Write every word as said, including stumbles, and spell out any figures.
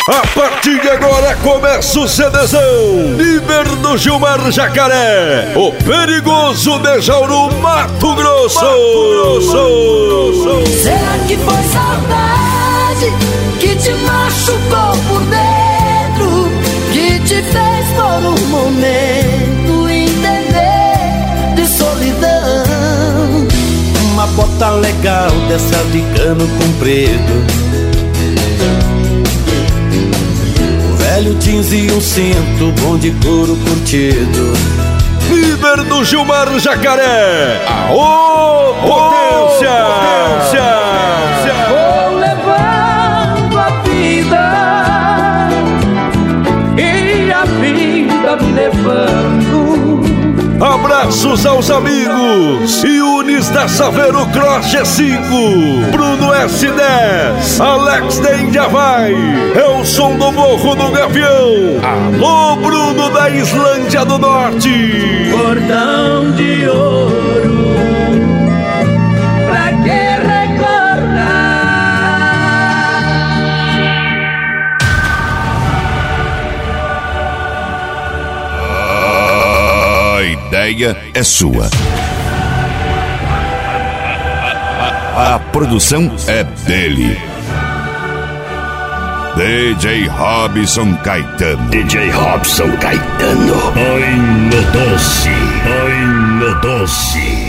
A partir de agora começa o CDzão Líber do Gilmar Jacaré, o perigoso de Jauru, Mato Grosso. Mato Grosso. Será que foi saudade que te machucou por dentro, que te fez por um momento entender de solidão? Uma bota legal dessa de cano comprido, velho jeans e um cinto bom de couro curtido. Líber do Gilmar Jacaré, aô, potência, potência. Vou levando a vida e a vida me levando. Abraços aos amigos Yunis da Saveiro Cross G cinco, Bruno S dez, Alex de Indiavai, é o som do Morro do Gavião. Alô, Bruno da Islândia do Norte. Cordão de ouro, pra que recordar? A ideia é sua. A produção é dele. D J Robson Caetano. D J Robson Caetano. Oi, no doce. Oi, no doce.